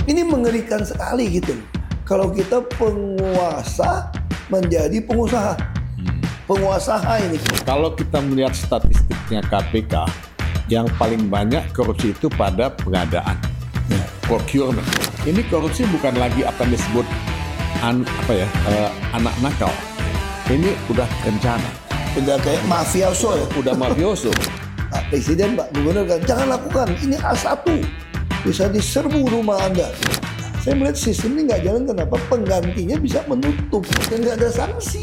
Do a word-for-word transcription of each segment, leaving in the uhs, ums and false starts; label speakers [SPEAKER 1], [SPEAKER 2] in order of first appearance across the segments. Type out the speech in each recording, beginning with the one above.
[SPEAKER 1] Ini mengerikan sekali gitu. Kalau kita penguasa menjadi pengusaha. Hmm. Penguasa ini.
[SPEAKER 2] Kalau kita melihat statistiknya K P K, yang paling banyak korupsi itu pada pengadaan. Ya. Procurement. Ini korupsi bukan lagi apa yang disebut an, apa ya, uh, anak nakal. Ini udah rencana.
[SPEAKER 1] Udah kayak mafioso ya.
[SPEAKER 2] Udah mafioso.
[SPEAKER 1] Pak Presiden, Pak Gubernur kan, jangan lakukan, ini A satu. Bisa diserbu rumah Anda. Nah, saya melihat sistem ini nggak jalan, kenapa? Penggantinya bisa menutup dan nggak ada sanksi.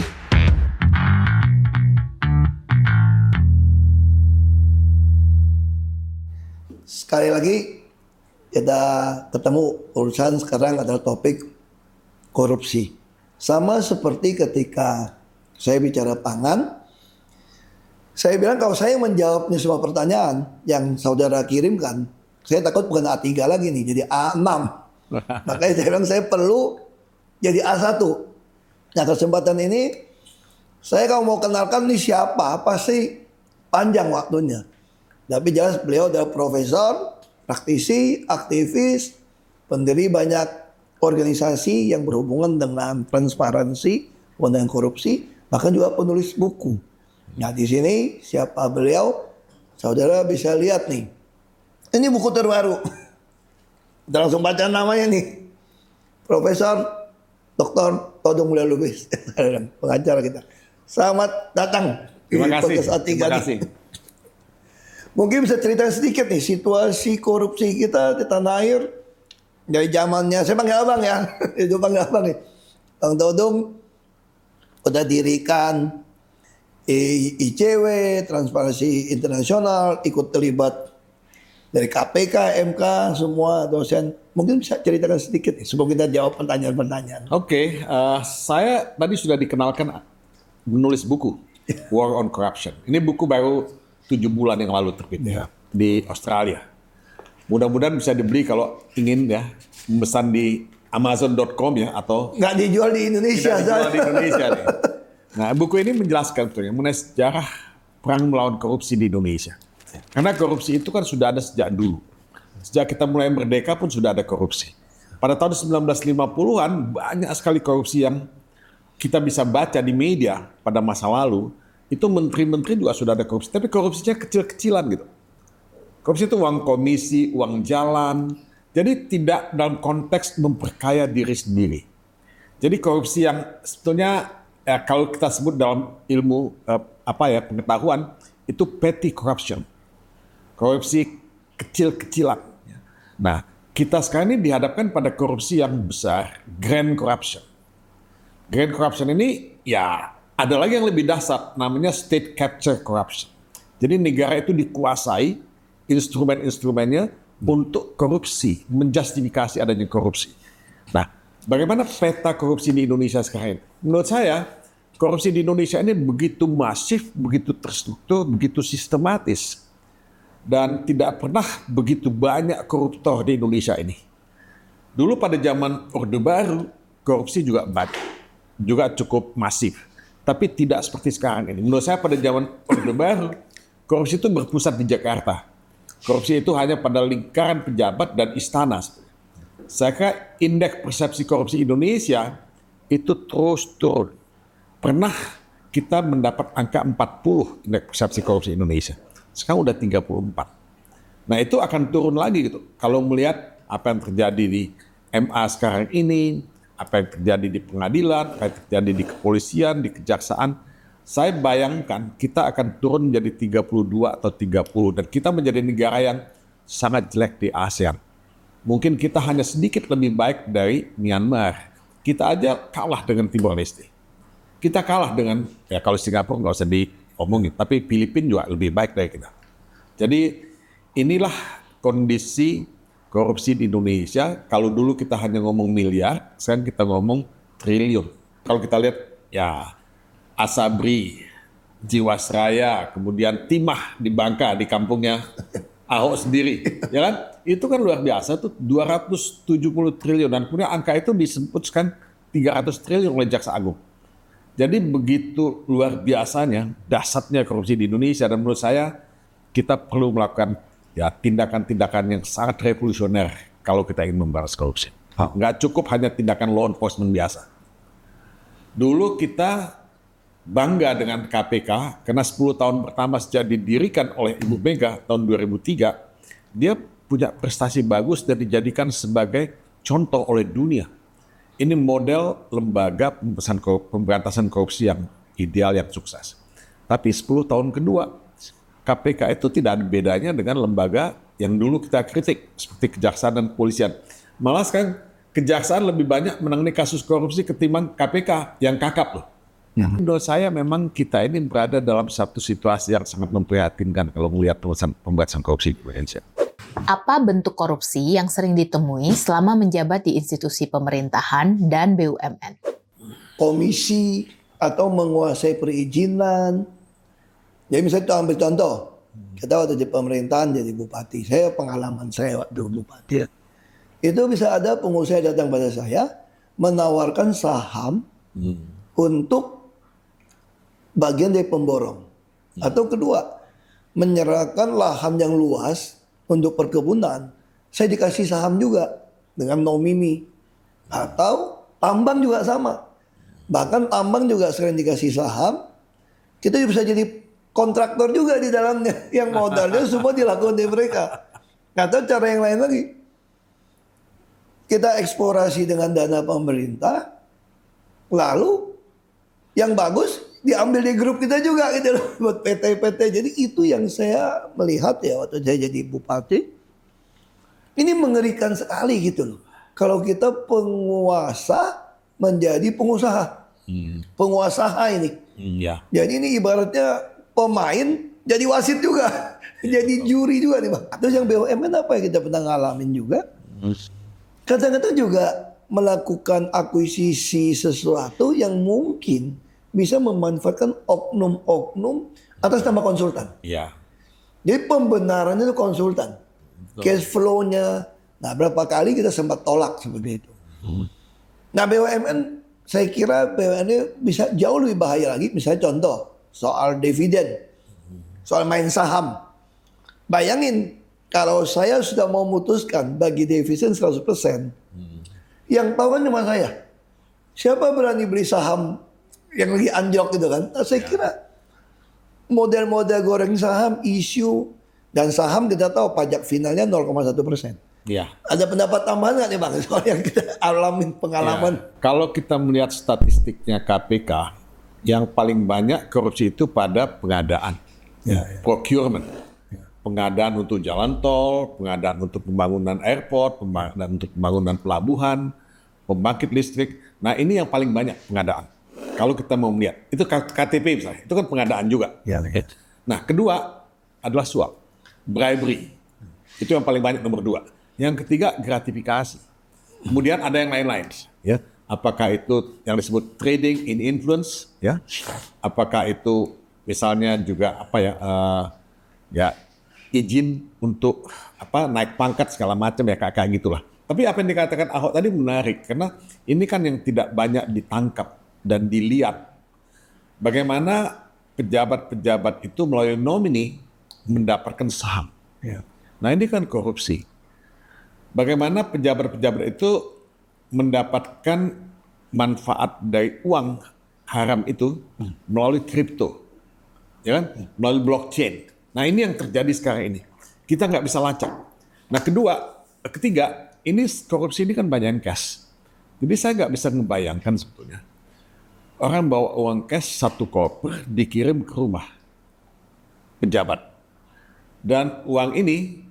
[SPEAKER 1] Sekali lagi, kita ketemu urusan sekarang adalah topik korupsi. Sama seperti ketika saya bicara pangan, saya bilang kalau saya menjawabnya semua pertanyaan yang saudara kirimkan, saya takut bukan A tiga lagi nih, jadi A enam. Makanya saya bilang saya perlu jadi A satu. Nah, kesempatan ini, saya kalau mau kenalkan nih siapa, pasti panjang waktunya. Tapi jelas beliau adalah profesor, praktisi, aktivis, pendiri banyak organisasi yang berhubungan dengan transparansi, dengan korupsi, bahkan juga penulis buku. Nah, di sini siapa beliau? Saudara bisa lihat nih. Ini buku terbaru. Kita langsung baca namanya nih. Profesor Doktor Todung Mulya Lubis, pengacara kita. Selamat datang.
[SPEAKER 2] Terima kasih.
[SPEAKER 1] Terima kasih. Mungkin bisa cerita sedikit nih situasi korupsi kita di tanah air dari zamannya, saya panggil abang ya, itu panggil abang nih. Bang Todung udah dirikan I C W, Transparansi Internasional, ikut terlibat dari K P K, M K, semua dosen. Mungkin bisa ceritakan sedikit nih, sebelum kita jawab pertanyaan-pertanyaan.
[SPEAKER 2] Oke, okay, uh, saya tadi sudah dikenalkan menulis buku, War on Corruption. Ini buku baru tujuh bulan yang lalu terbit ya, di Australia. Mudah-mudahan bisa dibeli kalau ingin ya, memesan di amazon dot com ya, atau...
[SPEAKER 1] Nggak dijual di Indonesia.
[SPEAKER 2] Tidak dijual di Indonesia nih. Nah, buku ini menjelaskan mengenai sejarah perang melawan korupsi di Indonesia. Karena korupsi itu kan sudah ada sejak dulu. Sejak kita mulai merdeka pun sudah ada korupsi. Pada tahun sembilan belas lima puluhan banyak sekali korupsi yang kita bisa baca di media pada masa lalu. Itu menteri-menteri juga sudah ada korupsi. Tapi korupsinya kecil-kecilan gitu. Korupsi itu uang komisi, uang jalan. Jadi tidak dalam konteks memperkaya diri sendiri. Jadi korupsi yang sebetulnya... Ya, kalau kita sebut dalam ilmu eh, apa ya pengetahuan itu petty corruption, korupsi kecil-kecilan. Nah, kita sekarang ini dihadapkan pada korupsi yang besar, grand corruption. Grand corruption ini ya ada lagi yang lebih dahsyat, namanya state capture corruption. Jadi negara itu dikuasai instrumen-instrumennya hmm. untuk korupsi, menjustifikasi adanya korupsi. Nah. Bagaimana peta korupsi di Indonesia sekarang ini? Menurut saya, korupsi di Indonesia ini begitu masif, begitu terstruktur, begitu sistematis. Dan tidak pernah begitu banyak koruptor di Indonesia ini. Dulu pada zaman Orde Baru, korupsi juga banyak, juga cukup masif. Tapi tidak seperti sekarang ini. Menurut saya pada zaman Orde Baru, korupsi itu berpusat di Jakarta. Korupsi itu hanya pada lingkaran pejabat dan istana. Saya kira indeks persepsi korupsi Indonesia itu terus turun. Pernah kita mendapat angka empat puluh indeks persepsi korupsi Indonesia. Sekarang udah tiga puluh empat. Nah itu akan turun lagi gitu. Kalau melihat apa yang terjadi di M A sekarang ini, apa yang terjadi di pengadilan, apa yang terjadi di kepolisian, di kejaksaan, saya bayangkan kita akan turun menjadi tiga puluh dua atau tiga puluh. Dan kita menjadi negara yang sangat jelek di ASEAN. Mungkin kita hanya sedikit lebih baik dari Myanmar. Kita aja kalah dengan Timor Leste. Kita kalah dengan, ya kalau Singapura nggak usah diomongin, tapi Filipina juga lebih baik dari kita. Jadi inilah kondisi korupsi di Indonesia. Kalau dulu kita hanya ngomong miliar, sekarang kita ngomong triliun. Kalau kita lihat, ya Asabri, Jiwasraya, kemudian Timah di Bangka, di kampungnya Ahok sendiri, ya kan? Itu kan luar biasa tuh, dua ratus tujuh puluh triliun, dan kemudian angka itu disebutkan tiga ratus triliun oleh Jaksa Agung. Jadi begitu luar biasanya, dahsyatnya korupsi di Indonesia, dan menurut saya kita perlu melakukan ya tindakan-tindakan yang sangat revolusioner kalau kita ingin memberantas korupsi. Nggak cukup hanya tindakan law enforcement biasa. Dulu kita bangga dengan K P K karena sepuluh tahun pertama sejak didirikan oleh Ibu Mega tahun dua ribu tiga, dia punya prestasi bagus dan dijadikan sebagai contoh oleh dunia. Ini model lembaga pemberantasan korupsi yang ideal, yang sukses. Tapi sepuluh tahun kedua, K P K itu tidak ada bedanya dengan lembaga yang dulu kita kritik, seperti kejaksaan dan kepolisian. Malah sekarang kejaksaan lebih banyak menangani kasus korupsi ketimbang K P K yang kakap loh. Ya. Menurut saya memang kita ini berada dalam satu situasi yang sangat memprihatinkan kalau melihat pemberantasan korupsi di Indonesia.
[SPEAKER 3] Apa bentuk korupsi yang sering ditemui selama menjabat di institusi pemerintahan dan B U M N?
[SPEAKER 1] Komisi atau menguasai perizinan. Jadi misalnya kita ambil contoh, kita waktu di pemerintahan jadi bupati, saya pengalaman saya waktu bupati. Itu bisa ada pengusaha datang pada saya menawarkan saham hmm. untuk bagian dari pemborong. Hmm. Atau kedua, menyerahkan lahan yang luas untuk perkebunan, saya dikasih saham juga dengan nomini. Atau tambang juga sama. Bahkan tambang juga sering dikasih saham. Kita juga bisa jadi kontraktor juga di dalamnya. Yang modalnya semua dilakukan dari mereka. Atau cara yang lain lagi. Kita eksplorasi dengan dana pemerintah. Lalu yang bagus diambil di grup kita juga gitu loh, buat P T-P T. Jadi itu yang saya melihat ya waktu saya jadi bupati. Ini mengerikan sekali gitu loh. Kalau kita penguasa menjadi pengusaha. Hmm. Penguasa ini.
[SPEAKER 2] Hmm, ya.
[SPEAKER 1] Jadi ini ibaratnya pemain jadi wasit juga. Jadi juri juga nih Bang. Atau yang B U M N apa yang kita pernah ngalamin juga. Kadang-kadang juga melakukan akuisisi sesuatu yang mungkin bisa memanfaatkan oknum-oknum atas nama konsultan.
[SPEAKER 2] Iya.
[SPEAKER 1] Jadi pembenarannya itu konsultan. Betul. Cash flow-nya. Nah berapa kali kita sempat tolak seperti itu. Hmm. Nah B U M N, saya kira B U M N ini bisa jauh lebih bahaya lagi. Misalnya contoh, soal dividen. Soal main saham. Bayangin, kalau saya sudah mau memutuskan bagi dividen seratus persen. Hmm. Yang tahu kan cuma saya. Siapa berani beli saham yang lagi anjlok gitu kan. Nah, saya kira model-model goreng saham, isu, dan saham kita tahu pajak finalnya nol koma satu persen.
[SPEAKER 2] Ya.
[SPEAKER 1] Ada pendapat tambahan nggak nih Bang soal yang kita alamin pengalaman?
[SPEAKER 2] Ya. Kalau kita melihat statistiknya K P K, yang paling banyak korupsi itu pada pengadaan. Ya, ya. Procurement. Ya. Pengadaan untuk jalan tol, pengadaan untuk pembangunan airport, pengadaan untuk pembangunan pelabuhan, pembangkit listrik. Nah ini yang paling banyak pengadaan. Kalau kita mau melihat, itu K T P misalnya, itu kan pengadaan juga. Ya, ya. Nah, kedua adalah suap, bribery. Itu yang paling banyak nomor dua. Yang ketiga, gratifikasi. Kemudian ada yang lain-lain. Ya. Apakah itu yang disebut trading in influence? Ya. Apakah itu misalnya juga apa ya? Uh, ya izin untuk apa naik pangkat segala macam ya kayak gitulah. Tapi apa yang dikatakan Ahok tadi menarik karena ini kan yang tidak banyak ditangkap dan dilihat bagaimana pejabat-pejabat itu melalui nomini mendapatkan saham. Ya. Nah ini kan korupsi. Bagaimana pejabat-pejabat itu mendapatkan manfaat dari uang haram itu melalui kripto, ya kan? Melalui blockchain. Nah ini yang terjadi sekarang ini. Kita nggak bisa lacak. Nah kedua, ketiga, ini korupsi ini kan banyak cash. Jadi saya nggak bisa membayangkan sebetulnya. Orang bawa uang cash satu koper dikirim ke rumah pejabat. Dan uang ini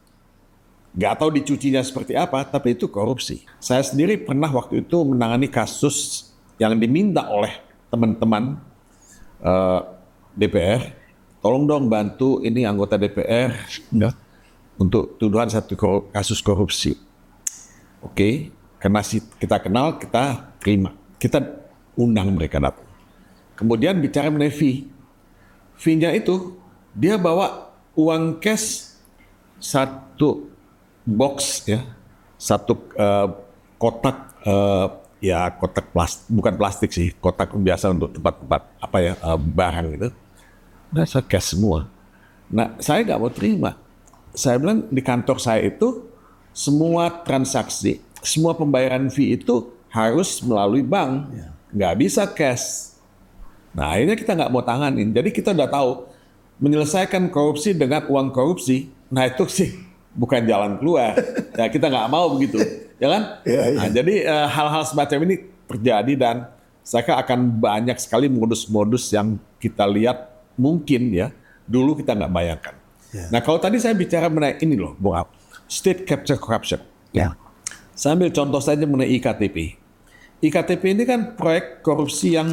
[SPEAKER 2] nggak tahu dicucinya seperti apa, tapi itu korupsi. Saya sendiri pernah waktu itu menangani kasus yang diminta oleh teman-teman uh, D P R. Tolong dong bantu ini anggota D P R ya, untuk tuduhan satu korup, kasus korupsi. Oke, karena kita kenal, kita terima. Kita undang mereka datang. Kemudian bicara mengenai fee. Fee-nya itu dia bawa uang cash satu box ya, satu uh, kotak uh, ya kotak plastik, bukan plastik sih, kotak biasa untuk tempat-tempat apa ya uh, barang itu. Nah, saya cash semua. Nah, saya nggak mau terima. Saya bilang di kantor saya itu semua transaksi, semua pembayaran fee itu harus melalui bank, nggak bisa cash. Nah akhirnya kita nggak mau tanganin. Jadi kita udah tahu menyelesaikan korupsi dengan uang korupsi, nah itu sih bukan jalan keluar. Ya kita nggak mau begitu, ya kan?
[SPEAKER 1] Ya, ya.
[SPEAKER 2] Nah, jadi uh, hal-hal semacam ini terjadi dan saya kira akan banyak sekali modus-modus yang kita lihat mungkin ya dulu kita nggak bayangkan.
[SPEAKER 1] Ya.
[SPEAKER 2] Nah kalau tadi saya bicara mengenai ini loh, Bung Ab, state capture corruption.
[SPEAKER 1] Ya.
[SPEAKER 2] Saya ambil contoh saja mengenai I K T P. I K T P ini kan proyek korupsi yang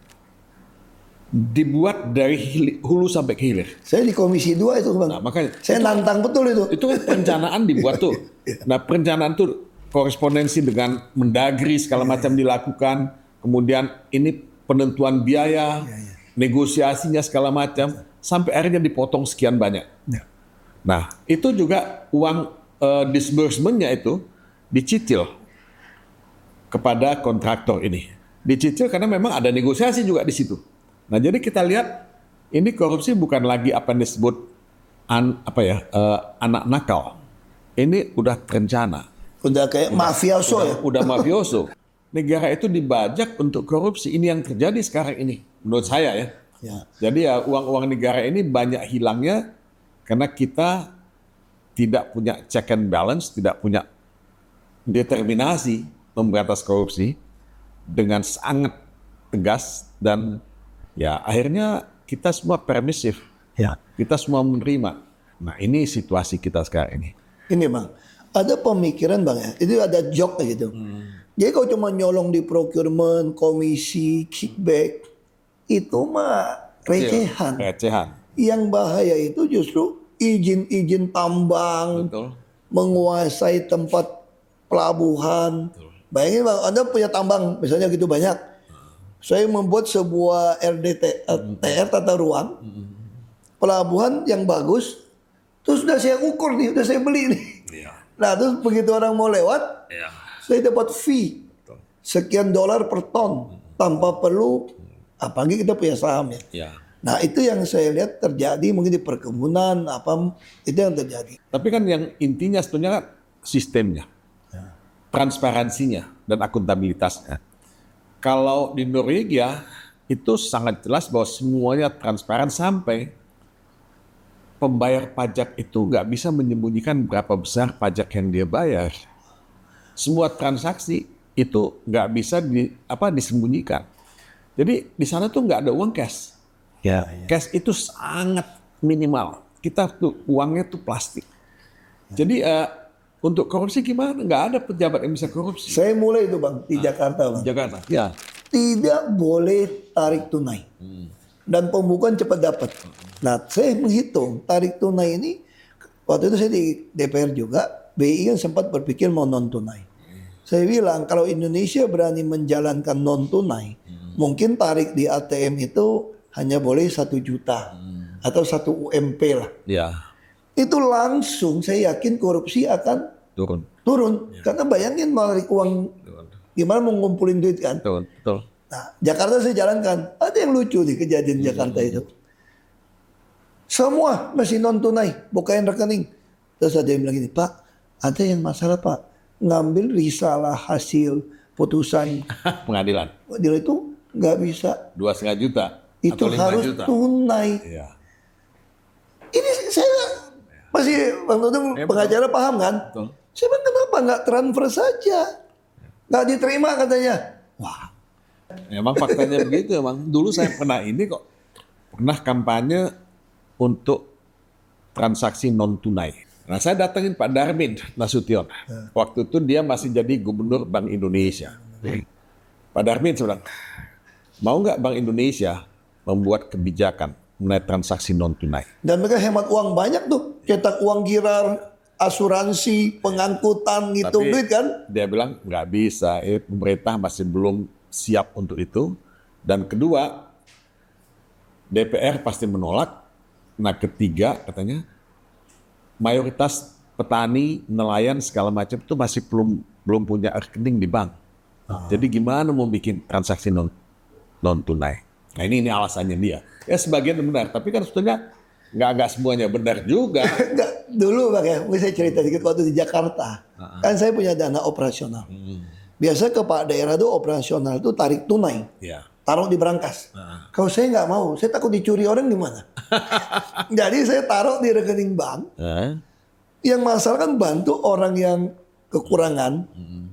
[SPEAKER 2] dibuat dari hulu sampai ke hilir.
[SPEAKER 1] Saya di Komisi dua itu Bang.
[SPEAKER 2] Nah, makanya
[SPEAKER 1] saya
[SPEAKER 2] itu,
[SPEAKER 1] nantang betul itu.
[SPEAKER 2] Itu kan perencanaan dibuat tuh. Nah, perencanaan tuh korespondensi dengan Mendagri segala macam dilakukan. Kemudian ini penentuan biaya, negosiasinya segala macam sampai akhirnya dipotong sekian banyak. Nah, itu juga uang uh, disbursement-nya itu dicicil kepada kontraktor ini. Dicicil karena memang ada negosiasi juga di situ. Nah, jadi kita lihat ini korupsi bukan lagi apa yang disebut an, apa ya uh, anak nakal. Ini udah terencana.
[SPEAKER 1] Udah kayak mafioso ya.
[SPEAKER 2] Udah mafioso. Negara itu dibajak untuk korupsi. Ini yang terjadi sekarang ini, menurut saya ya.
[SPEAKER 1] Ya.
[SPEAKER 2] Jadi ya uang-uang negara ini banyak hilangnya karena kita tidak punya check and balance, tidak punya determinasi memberantas korupsi dengan sangat tegas dan ya akhirnya kita semua permisif,
[SPEAKER 1] Ya.
[SPEAKER 2] kita semua menerima. Nah ini situasi kita sekarang ini.
[SPEAKER 1] Ini Bang, ada pemikiran Bang ya, itu ada joke gitu. Hmm. Jadi kalau cuma nyolong di procurement, komisi, kickback, itu mah recehan.
[SPEAKER 2] Recehan.
[SPEAKER 1] Yang bahaya itu justru izin-izin tambang,
[SPEAKER 2] Betul.
[SPEAKER 1] menguasai tempat pelabuhan. Betul. Bayangin Bang, Anda punya tambang misalnya gitu banyak. Saya membuat sebuah R D T, T R tata ruang, pelabuhan yang bagus, terus sudah saya ukur nih, sudah saya beli nih.
[SPEAKER 2] Ya.
[SPEAKER 1] Nah terus begitu orang mau lewat,
[SPEAKER 2] Ya.
[SPEAKER 1] saya dapat fee sekian dolar per ton tanpa perlu, apalagi kita punya saham ya.
[SPEAKER 2] Ya.
[SPEAKER 1] Nah itu yang saya lihat terjadi mungkin di perkebunan apa itu yang terjadi.
[SPEAKER 2] Tapi kan yang intinya sebetulnya kan sistemnya, transparansinya dan akuntabilitasnya. Kalau di Norwegia itu sangat jelas bahwa semuanya transparan sampai pembayar pajak itu nggak bisa menyembunyikan berapa besar pajak yang dia bayar. Semua transaksi itu nggak bisa di, apa, disembunyikan. Jadi di sana tuh nggak ada uang cash.
[SPEAKER 1] Ya,
[SPEAKER 2] Cash itu sangat minimal. Kita tuh uangnya tuh plastik. Jadi uh, untuk korupsi gimana? Nggak ada pejabat yang bisa korupsi.
[SPEAKER 1] Saya mulai itu Bang di Jakarta Bang.
[SPEAKER 2] Jakarta. Ya.
[SPEAKER 1] Tidak boleh tarik tunai. Dan pembukuan cepat dapat. Nah, saya menghitung tarik tunai ini waktu itu saya di D P R juga, B I kan sempat berpikir mau non tunai. Saya bilang kalau Indonesia berani menjalankan non tunai, mungkin tarik di A T M itu hanya boleh satu juta atau satu U M P lah.
[SPEAKER 2] Ya.
[SPEAKER 1] Itu langsung saya yakin korupsi akan
[SPEAKER 2] Turun.
[SPEAKER 1] turun. Karena bayangin menarik uang, gimana mau ngumpulin duit kan.
[SPEAKER 2] Betul. Betul.
[SPEAKER 1] Nah, Jakarta saya jalankan. Ada yang lucu di kejadian Jakarta itu. Semua masih non tunai, bukain rekening. Terus ada yang bilang gini, Pak, ada yang masalah Pak, ngambil risalah hasil putusan
[SPEAKER 2] Pengadilan.
[SPEAKER 1] dia itu nggak bisa.
[SPEAKER 2] Dua setengah juta.
[SPEAKER 1] Itu
[SPEAKER 2] atau lima
[SPEAKER 1] harus
[SPEAKER 2] juta.
[SPEAKER 1] tunai.
[SPEAKER 2] Ya.
[SPEAKER 1] Ini saya masih Bang Dudung
[SPEAKER 2] Ya,
[SPEAKER 1] pengacara paham kan?
[SPEAKER 2] Betul.
[SPEAKER 1] Saya bilang kenapa nggak transfer saja? Nggak diterima katanya. Wah.
[SPEAKER 2] Memang faktanya begitu. Emang dulu saya pernah ini kok pernah kampanye untuk transaksi non tunai. Nah saya datengin Pak Darmin Nasution. Waktu itu dia masih jadi gubernur Bank Indonesia. Pak Darmin saya bilang, mau nggak Bank Indonesia membuat kebijakan mengenai transaksi non tunai?
[SPEAKER 1] Dan mereka hemat uang banyak tuh, cetak uang girar, asuransi, pengangkutan, ngitung
[SPEAKER 2] Tapi
[SPEAKER 1] duit kan?
[SPEAKER 2] dia bilang nggak bisa, eh, pemerintah masih belum siap untuk itu. Dan kedua, D P R pasti menolak. Nah ketiga katanya, mayoritas petani, nelayan segala macam itu masih belum belum punya rekening di bank. Jadi gimana mau bikin transaksi non non tunai? Nah ini ini alasannya dia. Ya sebagian benar, tapi kan sebetulnya nggak nggak semuanya benar juga.
[SPEAKER 1] Enggak, dulu Bang ya, mungkin saya cerita dikit waktu di Jakarta. Uh-huh. Kan saya punya dana operasional. Hmm. Biasa kepala daerah itu operasional itu tarik tunai. Yeah. Taruh di brankas. Uh-huh. Kalau saya nggak mau, saya takut dicuri orang gimana? Jadi saya taruh di rekening bank. Uh-huh. Yang masalah kan bantu orang yang kekurangan. Uh-huh.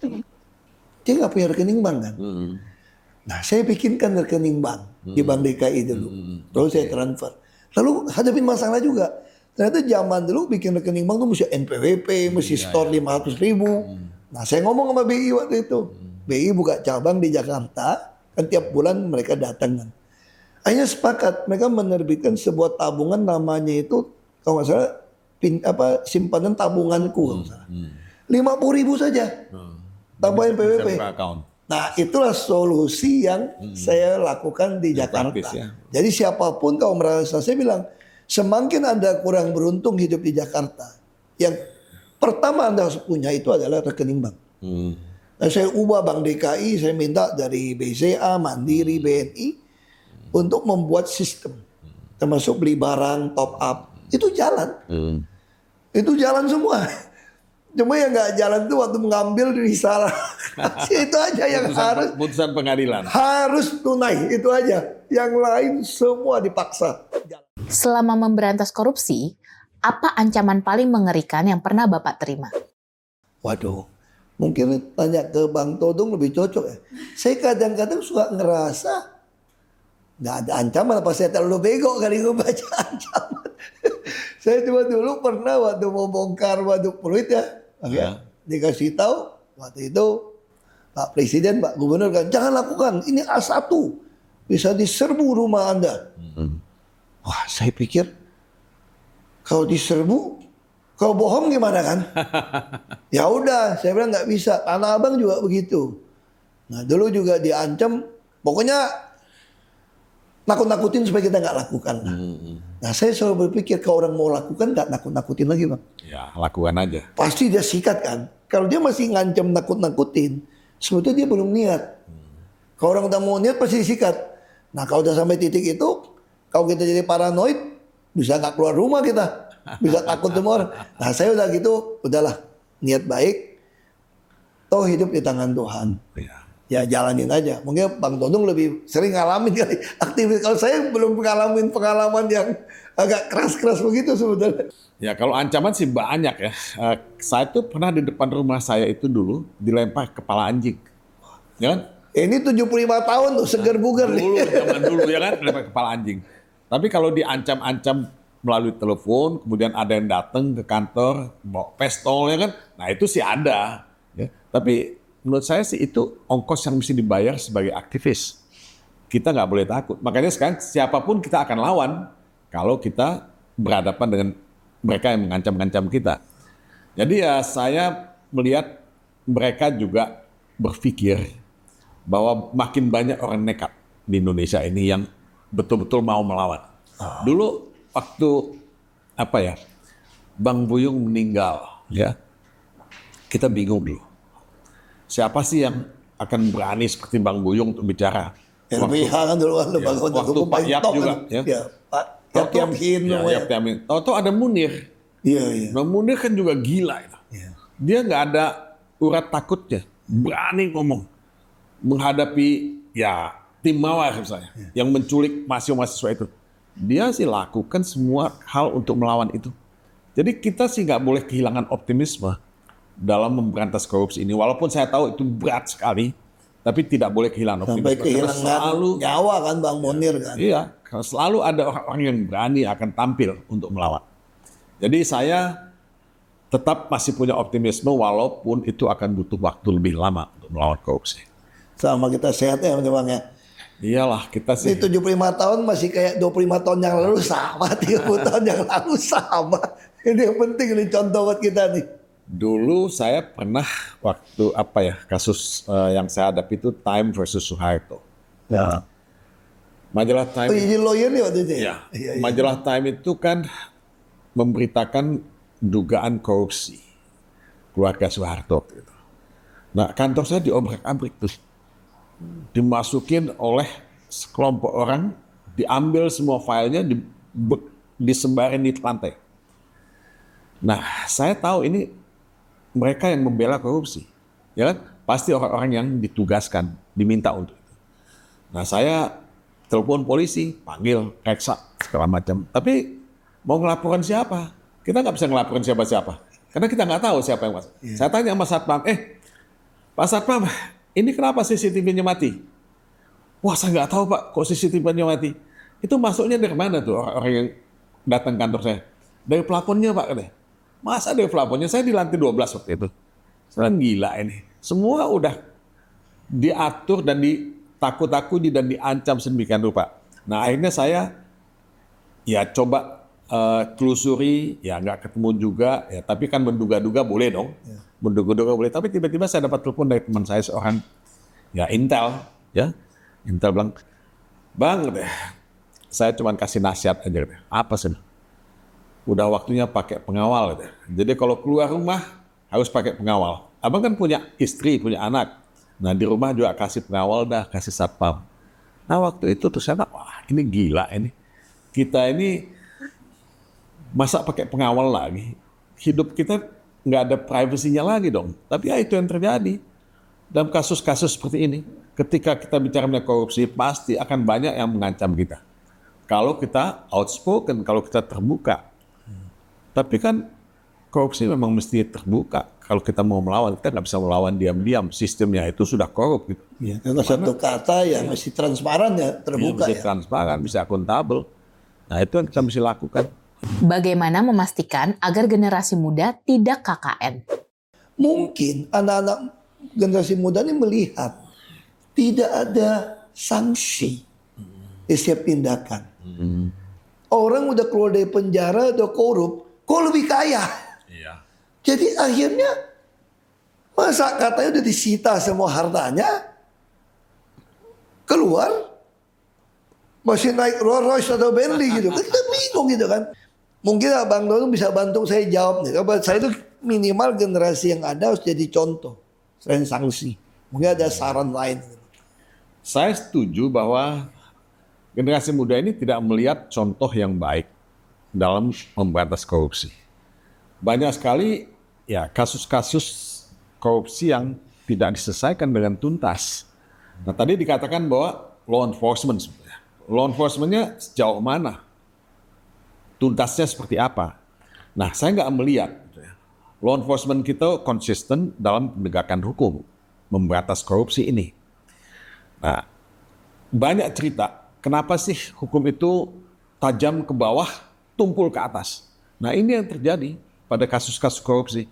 [SPEAKER 1] Dia nggak punya rekening bank kan. Uh-huh. Nah saya bikinkan rekening bank uh-huh. di Bank D K I dulu. Uh-huh. Terus okay. saya transfer. Lalu hadapin masalah juga. Ternyata zaman dulu bikin rekening bank tuh mesti N P W P, mesti ya, store ya. lima ratus ribu. Hmm. Nah saya ngomong sama B I waktu itu. Hmm. B I buka cabang di Jakarta, kan tiap bulan mereka datang kan. Akhirnya sepakat, mereka menerbitkan sebuah tabungan namanya itu, kalau nggak salah, pin, apa, simpanan tabunganku kalau nggak salah. lima puluh ribu saja. Hmm. Tambah N P W P. Nah itulah solusi yang hmm. saya lakukan di ya, Jakarta. Praktis, ya. Jadi siapapun kalau merasa, saya bilang semakin Anda kurang beruntung hidup di Jakarta, yang pertama Anda harus punya itu adalah rekening bank. Hmm. Nah, saya ubah Bank D K I, saya minta dari B C A, Mandiri, B N I hmm. untuk membuat sistem, termasuk beli barang, top up, itu jalan, hmm. itu jalan semua. Cuma yang nggak jalan tuh waktu mengambil risalah. Itu aja yang putusan, harus.
[SPEAKER 2] Putusan pengadilan.
[SPEAKER 1] Harus tunai, itu aja. Yang lain semua dipaksa.
[SPEAKER 3] Selama memberantas korupsi, apa ancaman paling mengerikan yang pernah Bapak terima?
[SPEAKER 1] Waduh, mungkin tanya ke Bang Todung lebih cocok ya. Saya kadang-kadang suka ngerasa nggak ada ancaman, apa saya terlalu bego kali gue baca ancaman. Saya cuma dulu pernah waktu mau bongkar waduk Pluit ya. Okay. Ya. Dikasih tahu waktu itu Pak Presiden, Pak Gubernur kan, jangan lakukan, ini A satu bisa diserbu rumah Anda. Hmm. Wah, saya pikir kalau diserbu, kalau bohong gimana kan? Ya udah, saya bilang nggak bisa. Tanah Abang juga begitu. Nah dulu juga diancam, pokoknya nakut-nakutin supaya kita nggak lakukan. Hmm. Nah saya selalu berpikir kalau orang mau lakukan nggak nakut-nakutin lagi Bang.
[SPEAKER 2] Ya lakukan aja.
[SPEAKER 1] Pasti dia sikat kan. Kalau dia masih ngancam nakut-nakutin, sebetulnya dia belum niat. Hmm. Kalau orang udah mau niat pasti disikat. Nah kalau udah sampai titik itu, kalau kita jadi paranoid, bisa nggak keluar rumah kita, bisa takut semua orang. Nah saya udah gitu, udahlah niat baik, toh hidup di tangan Tuhan. Ya. Ya jalanin aja. Mungkin Bang Todung lebih sering ngalamin kali aktivitas. Kalau saya belum ngalamin pengalaman yang agak keras-keras begitu sebetulnya.
[SPEAKER 2] Ya kalau ancaman sih banyak ya. Uh, saya tuh pernah di depan rumah saya itu dulu dilempar kepala anjing. Ya kan?
[SPEAKER 1] Ini tujuh puluh lima tahun tuh seger bugar nih.
[SPEAKER 2] Dulu, zaman dulu ya kan dilempar kepala anjing. Tapi kalau diancam-ancam melalui telepon, kemudian ada yang datang ke kantor bawa pistol ya kan. Nah itu sih ada. Ya. Tapi menurut saya sih itu ongkos yang mesti dibayar sebagai aktivis. Kita nggak boleh takut. Makanya sekarang siapapun kita akan lawan kalau kita berhadapan dengan mereka yang mengancam-ngancam kita. Jadi ya saya melihat mereka juga berpikir bahwa makin banyak orang nekat di Indonesia ini yang betul-betul mau melawan. Oh. Dulu waktu apa ya Bang Buyung meninggal, ya kita bingung dulu. Siapa sih yang akan berani seperti Bang Buyung untuk bicara?
[SPEAKER 1] L B H kan dulu kan
[SPEAKER 2] ya, waktu Pak Yap juga, kan? ya.
[SPEAKER 1] Ya, Pak Yap Yamhin,
[SPEAKER 2] ya, Yap Yamhin. Tahu-tahu ada Munir.
[SPEAKER 1] Iya, iya.
[SPEAKER 2] Nah, Munir kan juga gila itu. Ya. Dia nggak ada urat takutnya, berani ngomong menghadapi ya tim Mawar misalnya, ya. yang menculik mahasiswa-mahasiswa itu. Dia sih lakukan semua hal untuk melawan itu. Jadi kita sih nggak boleh kehilangan optimisme dalam memberantas korupsi ini. Walaupun saya tahu itu berat sekali, tapi tidak boleh kehilangan optimisme.
[SPEAKER 1] Sampai kehilangan selalu, nyawa kan Bang Munir kan.
[SPEAKER 2] Iya, karena selalu ada orang yang berani akan tampil untuk melawan. Jadi saya tetap masih punya optimisme walaupun itu akan butuh waktu lebih lama untuk melawan korupsi.
[SPEAKER 1] Sama kita sehat ya Bang ya.
[SPEAKER 2] Iyalah kita sih.
[SPEAKER 1] Ini tujuh puluh lima tahun masih kayak dua puluh lima tahun yang lalu sama, tiga puluh tahun yang lalu sama. Ini yang penting nih contoh buat kita nih.
[SPEAKER 2] Dulu saya pernah waktu apa ya kasus uh, yang saya hadapi itu Time versus Soeharto.
[SPEAKER 1] Ya.
[SPEAKER 2] Majalah Time.
[SPEAKER 1] Oh, jadi lawyer nih waktu itu.
[SPEAKER 2] Ya. Ya, ya. Majalah Time itu kan memberitakan dugaan korupsi keluarga Soeharto. Nah kantor saya diobrak-abrik tuh, dimasukin oleh sekelompok orang, diambil semua filenya, disebarin di lantai. Nah, saya tahu ini mereka yang membela korupsi, ya kan? Pasti orang-orang yang ditugaskan, diminta untuk itu. Nah, saya telepon polisi, panggil, reksa, segala macam. Tapi mau ngelaporan siapa? Kita nggak bisa ngelaporan siapa-siapa, karena kita nggak tahu siapa yang masuk. Yeah. Saya tanya sama Satpam, eh, Pak Satpam, ini kenapa C C T V-nya mati? Wah, saya nggak tahu Pak, kok C C T V-nya mati. Itu masuknya dari mana tuh orang-orang yang datang kantor saya? Dari plafonnya Pak, katanya. Masa dari plafonnya? Saya di lantai dua belas waktu itu. Saya gila ini. Semua udah diatur dan ditakut-takuti dan diancam sedemikian rupa. Nah, akhirnya saya ya coba uh, telusuri, ya nggak ketemu juga, ya tapi kan menduga-duga boleh dong. Ya. Menduga-duga boleh. Tapi tiba-tiba saya dapat telepon dari teman saya seorang, ya Intel, ya Intel bilang, Bang, saya cuma kasih nasihat aja. Apa sih? Udah waktunya pakai pengawal. Gitu. Jadi kalau keluar rumah harus pakai pengawal. Abang kan punya istri, punya anak. Nah di rumah juga kasih pengawal dah, kasih satpam. Nah waktu itu tuh saya, wah ini gila ini. Kita ini masa pakai pengawal lagi. Hidup kita nggak ada privasinya lagi dong. Tapi ya itu yang terjadi. Dalam kasus-kasus seperti ini, ketika kita bicara mengenai korupsi, pasti akan banyak yang mengancam kita. Kalau kita outspoken, kalau kita terbuka. Tapi kan korupsi memang mesti terbuka. Kalau kita mau melawan, kita nggak bisa melawan diam-diam. Sistemnya itu sudah korup. Gitu.
[SPEAKER 1] Ya, kalau satu kata ya, ya mesti transparan ya, terbuka
[SPEAKER 2] ya. Mesti
[SPEAKER 1] ya.
[SPEAKER 2] transparan, bisa akuntabel. Nah itu yang kita mesti lakukan.
[SPEAKER 3] Bagaimana memastikan agar generasi muda tidak K K N?
[SPEAKER 1] Mungkin anak-anak generasi muda ini melihat tidak ada sanksi di setiap tindakan. Hmm. Orang udah keluar dari penjara, udah korup, kok lebih kaya?
[SPEAKER 2] Iya.
[SPEAKER 1] Jadi akhirnya masa katanya udah disita semua hartanya, keluar masih naik Rolls Royce atau Bentley gitu. Kita bingung gitu kan. Mungkin Abang Dono bisa bantu saya jawab nih. Saya itu minimal generasi yang ada harus jadi contoh selain sanksi. Mungkin ada saran lain.
[SPEAKER 2] Saya setuju bahwa generasi muda ini tidak melihat contoh yang baik dalam memberantas korupsi. Banyak sekali ya kasus-kasus korupsi yang tidak diselesaikan dengan tuntas. Nah tadi dikatakan bahwa law enforcement, law enforcement-nya sejauh mana? Tuntasnya seperti apa? Nah saya nggak melihat law enforcement kita konsisten dalam penegakan hukum memberantas korupsi ini. Nah banyak cerita. Kenapa sih hukum itu tajam ke bawah, tumpul ke atas? Nah ini yang terjadi pada kasus-kasus korupsi.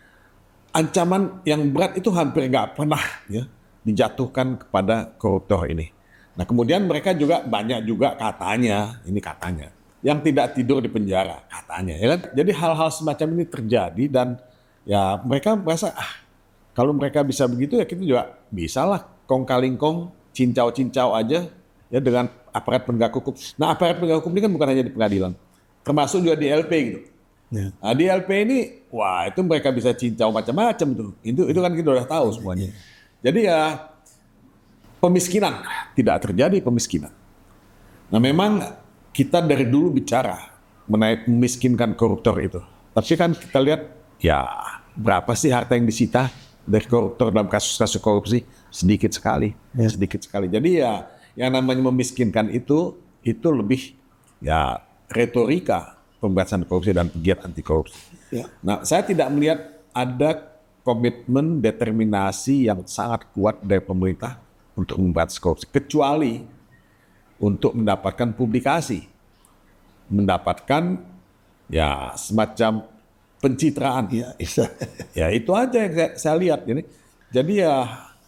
[SPEAKER 2] Ancaman yang berat itu hampir nggak pernah ya, dijatuhkan kepada koruptor ini. Nah kemudian mereka juga banyak juga katanya, ini katanya, yang tidak tidur di penjara katanya. Ya kan? Jadi hal-hal semacam ini terjadi dan ya mereka merasa ah kalau mereka bisa begitu ya kita juga bisa lah kong kaling kong, cincau-cincau aja. Ya dengan aparat penegak hukum. Nah aparat penegak hukum ini kan bukan hanya di pengadilan, termasuk juga di L P gitu. Ya. Nah di L P ini, wah itu mereka bisa cincau macam-macam tuh. Itu itu kan kita udah tahu semuanya. Jadi ya pemiskinan tidak terjadi pemiskinan. Nah memang kita dari dulu bicara mengenai memiskinkan koruptor itu. Tapi kan kita lihat ya berapa sih harta yang disita dari koruptor dalam kasus-kasus korupsi? Sedikit sekali, ya. sedikit sekali. Jadi ya yang namanya memiskinkan itu itu lebih ya retorika pemberantasan korupsi dan pegiat anti korupsi. Ya. Nah, saya tidak melihat ada komitmen determinasi yang sangat kuat dari pemerintah untuk memberantas korupsi kecuali untuk mendapatkan publikasi, mendapatkan ya semacam pencitraan. Ya, ya itu aja yang saya, saya lihat ini. Jadi ya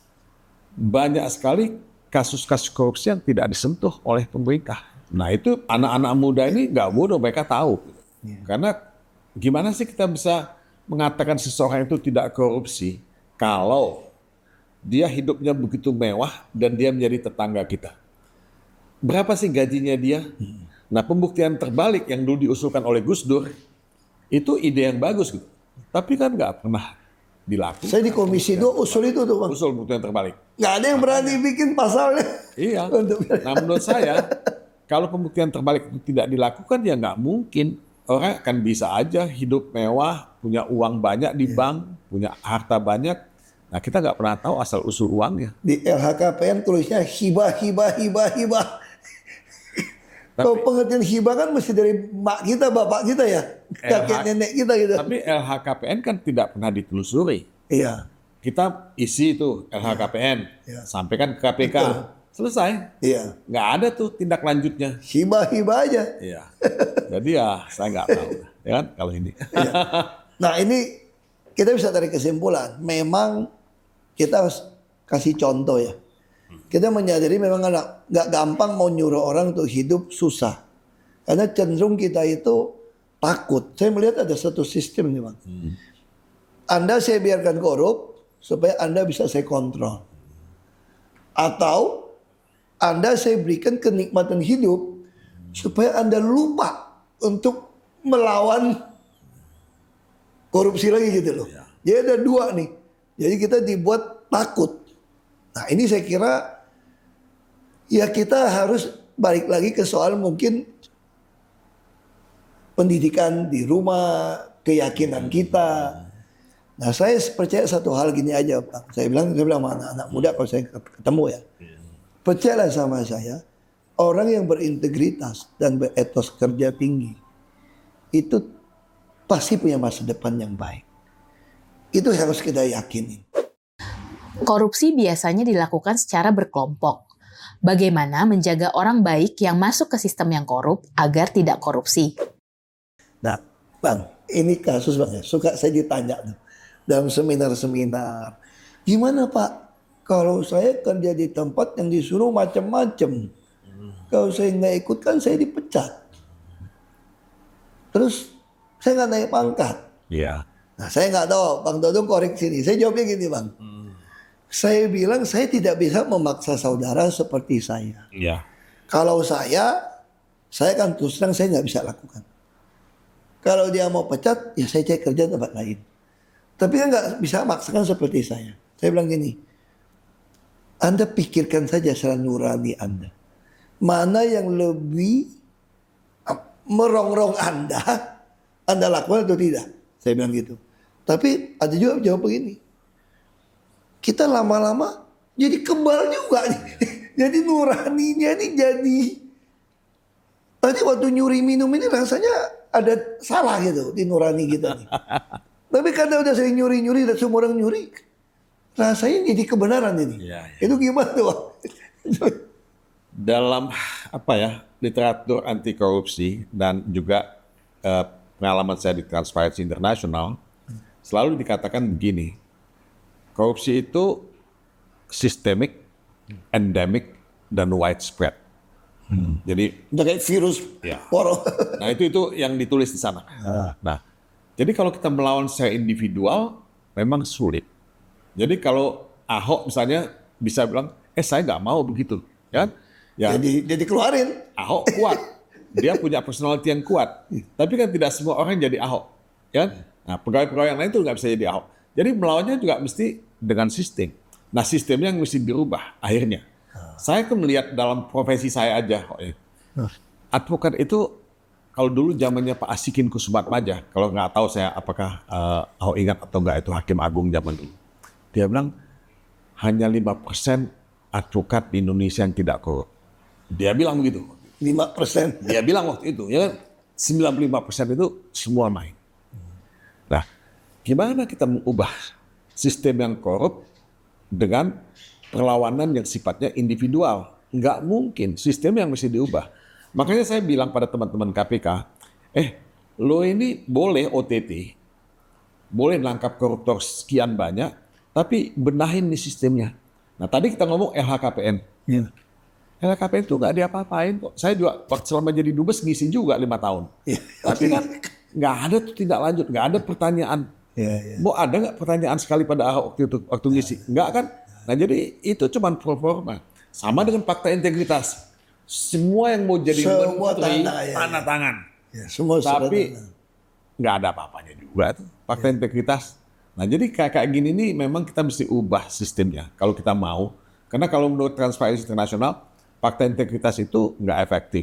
[SPEAKER 2] banyak sekali kasus-kasus korupsi yang tidak disentuh oleh pemerintah. Nah itu anak-anak muda ini nggak bodoh, mereka tahu. Ya. Karena gimana sih kita bisa mengatakan seseorang itu tidak korupsi kalau dia hidupnya begitu mewah dan dia menjadi tetangga kita. Berapa sih gajinya dia? Hmm. Nah pembuktian terbalik yang dulu diusulkan oleh Gus Dur, itu ide yang bagus gitu. Tapi kan nggak pernah dilakukan.
[SPEAKER 1] Saya di komisi dua usul itu tuh Bang.
[SPEAKER 2] Usul bukti yang terbalik.
[SPEAKER 1] Nggak ada yang berani bikin pasalnya.
[SPEAKER 2] Iya. Nah menurut saya kalau pembuktian terbalik itu tidak dilakukan, ya nggak mungkin. Orang akan bisa aja hidup mewah, punya uang banyak di bank, punya harta banyak. Nah, kita nggak pernah tahu asal-usul uangnya.
[SPEAKER 1] Di L H K P N tulisnya hibah, hibah, hibah, hibah. Kalau pengertian hibah kan mesti dari mak kita, bapak kita ya, kakek nenek kita gitu.
[SPEAKER 2] Tapi L H K P N kan tidak pernah ditelusuri.
[SPEAKER 1] Iya.
[SPEAKER 2] Kita isi itu L H K P N,
[SPEAKER 1] Ya.
[SPEAKER 2] sampaikan ke K P K,
[SPEAKER 1] Betul.
[SPEAKER 2] selesai.
[SPEAKER 1] Iya.
[SPEAKER 2] Nggak ada tuh tindak lanjutnya.
[SPEAKER 1] Hibah, hibah aja.
[SPEAKER 2] Iya. Jadi ya saya nggak tahu, ya kan kalau ini.
[SPEAKER 1] Nah ini kita bisa tarik kesimpulan. Memang kita harus kasih contoh ya. Kita menyadari memang nggak nggak gampang mau nyuruh orang untuk hidup susah. Karena cenderung kita itu takut. Saya melihat ada satu sistem nih bang.
[SPEAKER 2] Hmm.
[SPEAKER 1] Anda saya biarkan korup supaya Anda bisa saya kontrol. Atau Anda saya berikan kenikmatan hidup supaya Anda lupa untuk melawan korupsi lagi gitu loh.
[SPEAKER 2] Ya.
[SPEAKER 1] Jadi ada dua nih. Jadi kita dibuat takut. Nah ini saya kira ya kita harus balik lagi ke soal mungkin pendidikan di rumah, keyakinan kita. Nah saya percaya satu hal gini aja Pak. Saya bilang, saya bilang sama anak-anak muda kalau saya ketemu ya. Percayalah sama saya, orang yang berintegritas dan beretos kerja tinggi itu pasti punya masa depan yang baik. Itu harus kita yakinin.
[SPEAKER 3] Korupsi biasanya dilakukan secara berkelompok. Bagaimana menjaga orang baik yang masuk ke sistem yang korup agar tidak korupsi?
[SPEAKER 1] Nah, Bang, ini kasus Bang ya. Suka saya ditanya tuh dalam seminar-seminar. Gimana Pak? Kalau saya kerja di tempat yang disuruh macam-macam. Kalau saya nggak ikut kan saya dipecat. Terus saya nggak naik pangkat.
[SPEAKER 2] Iya.
[SPEAKER 1] Nah saya nggak tahu Bang Dodong koreksi nih. Saya jawabnya gini Bang. Saya bilang saya tidak bisa memaksa saudara seperti saya.
[SPEAKER 2] Iya.
[SPEAKER 1] Kalau saya, saya kan terus terang saya nggak bisa lakukan. Kalau dia mau pecat, ya saya cek kerja tempat lain. Tapi kan nggak bisa maksakan seperti saya. Saya bilang gini, Anda pikirkan saja secara nurani Anda. Mana yang lebih merongrong Anda, Anda lakukan atau tidak? Saya bilang gitu. Tapi ada juga jawab begini. Kita lama-lama jadi kebal juga nih. Jadi nuraninya ini jadi. Tadi waktu nyuri minum ini rasanya ada salah gitu di nurani kita nih. Tapi karena udah sering nyuri-nyuri dan semua orang nyuri, rasanya jadi kebenaran ini.
[SPEAKER 2] Ya, ya.
[SPEAKER 1] Itu gimana tuh?
[SPEAKER 2] Dalam apa ya literatur anti korupsi dan juga eh, pengalaman saya di Transparency International selalu dikatakan begini. Korupsi itu sistemik, endemik, dan widespread. Hmm. Jadi,
[SPEAKER 1] Udah kayak virus.
[SPEAKER 2] Ya.
[SPEAKER 1] Woro.
[SPEAKER 2] nah itu itu yang ditulis di sana. Nah, jadi kalau kita melawan secara individual, memang sulit. Jadi kalau Ahok misalnya bisa bilang, eh saya nggak mau begitu, kan? Ya,
[SPEAKER 1] Jadi jadi keluarin.
[SPEAKER 2] Ahok kuat, dia punya personality yang kuat. Tapi kan tidak semua orang jadi Ahok, kan? Nah, pegawai-pegawai yang lain itu nggak bisa jadi Ahok. Jadi melawannya juga mesti dengan sistem. Nah sistemnya yang mesti dirubah akhirnya. Saya kan melihat dalam profesi saya aja. Advokat itu kalau dulu zamannya Pak Asikin Kusumatmaja, kalau nggak tahu saya apakah uh, Ahok ingat atau nggak itu Hakim Agung zaman dulu. Dia bilang hanya lima persen advokat di Indonesia yang tidak korup. Dia bilang begitu.
[SPEAKER 1] lima persen.
[SPEAKER 2] Dia bilang waktu itu, ya kan sembilan puluh lima persen itu semua main. Nah, gimana kita mengubah sistem yang korup dengan perlawanan yang sifatnya individual? Nggak mungkin, sistem yang mesti diubah. Makanya saya bilang pada teman-teman K P K, eh, lo ini boleh O T T, boleh nangkap koruptor sekian banyak, tapi benahin nih sistemnya. Nah, tadi kita ngomong L H K P N.
[SPEAKER 1] Ya.
[SPEAKER 2] L H K P N itu nggak diapa-apain kok. Saya juga waktu selama jadi dubes ngisi juga lima tahun.
[SPEAKER 1] Ya.
[SPEAKER 2] Tapi kan nggak ada tuh tindak lanjut, nggak ada pertanyaan.
[SPEAKER 1] Ya, ya.
[SPEAKER 2] Mau ada nggak pertanyaan sekali pada Ahok waktu itu waktu ngisi? Nggak kan? Nah jadi itu cuma pro forma. Sama dengan fakta integritas. Semua yang mau jadi
[SPEAKER 1] Semua
[SPEAKER 2] menteri
[SPEAKER 1] tanda, ya,
[SPEAKER 2] tanda
[SPEAKER 1] ya.
[SPEAKER 2] tangan.
[SPEAKER 1] Ya, semua surat
[SPEAKER 2] Tapi
[SPEAKER 1] tanah.
[SPEAKER 2] nggak ada apa-apanya juga tuh fakta integritas. Nah jadi kayak kayak gini nih memang kita mesti ubah sistemnya kalau kita mau. Karena kalau menurut Transparency International fakta integritas itu nggak efektif.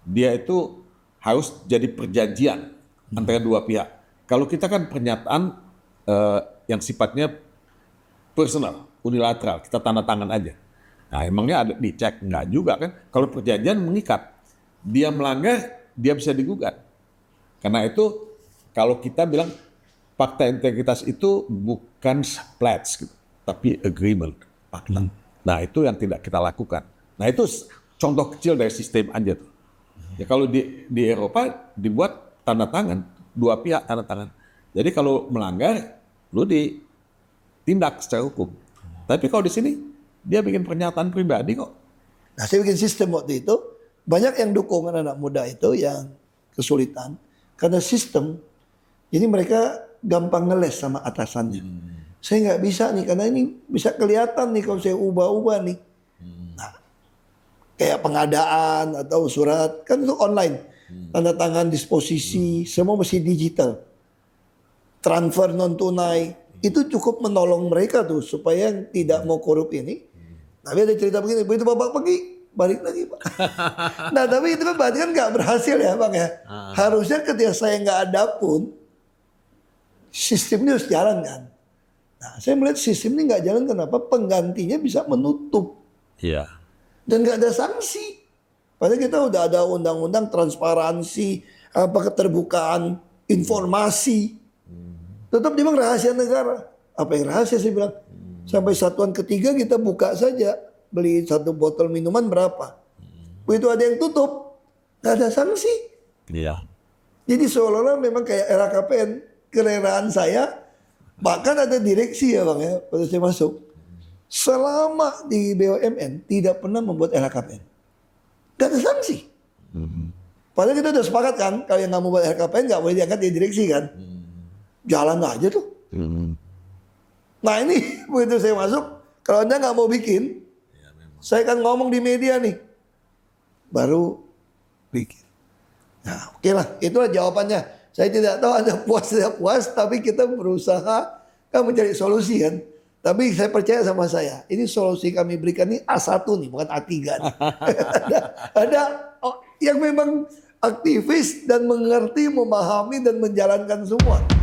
[SPEAKER 2] dia itu harus jadi perjanjian antara dua pihak. Kalau kita kan pernyataan eh, yang sifatnya personal, unilateral, kita tanda tangan aja. Nah, emangnya ada dicek? Enggak juga kan. Kalau perjanjian mengikat, dia melanggar, dia bisa digugat. Karena itu kalau kita bilang fakta integritas itu bukan pledge, gitu, tapi agreement, fakta. Nah, itu yang tidak kita lakukan. Nah, itu contoh kecil dari sistem aja tuh. Ya kalau di di Eropa dibuat tanda tangan, dua pihak tanda tangan. Jadi kalau melanggar, lu ditindak secara hukum. Tapi kalau di sini dia bikin pernyataan pribadi kok.
[SPEAKER 1] Nah, saya bikin sistem waktu itu, banyak yang dukung anak muda itu yang kesulitan karena sistem. Jadi mereka gampang ngeles sama atasannya. Hmm. Saya nggak bisa nih karena ini bisa kelihatan nih kalau saya ubah-ubah nih. Hmm. Nah, kayak pengadaan atau surat kan itu online, hmm. tanda tangan disposisi, hmm. semua mesti digital. Transfer non tunai itu cukup menolong mereka tuh supaya yang tidak mau korup ini. Tapi ada cerita begini, begitu bapak pergi, balik lagi pak. Nah tapi itu kan berarti kan nggak berhasil ya bang ya. Uh. Harusnya ketika saya nggak ada pun, sistemnya harus jalan kan. Nah saya melihat sistem ini nggak jalan kenapa? Penggantinya bisa menutup. Iya. Yeah. Dan nggak ada sanksi. Padahal kita udah ada undang-undang transparansi, apa keterbukaan informasi. Hmm. Tetap dia bilang rahasia negara. Apa yang rahasia saya bilang? Sampai satuan ketiga kita buka saja. Beli satu botol minuman berapa. Begitu ada yang tutup. Gak ada sanksi. Iya. Jadi seolah-olah memang kayak L H K P N. Kerelaan saya. Bahkan ada direksi ya bang ya. Pada saya masuk. Selama di B U M N. Tidak pernah membuat L H K P N. Gak ada sanksi. Mm-hmm. Padahal kita udah sepakat kan. Kalau yang gak mau buat L H K P N gak boleh diangkat di direksi kan. Mm-hmm. Jalan aja tuh. Mm-hmm. Nah ini begitu saya masuk, kalau Anda nggak mau bikin, ya, saya kan ngomong di media nih, baru bikin. Nah oke okay lah, itulah jawabannya. Saya tidak tahu Anda puas tidak puas, tapi kita berusaha kan mencari solusi kan. Tapi saya percaya sama saya, ini solusi kami berikan ini A satu nih, bukan A tiga nih. ada ada oh, yang memang aktivis dan mengerti, memahami dan menjalankan semua.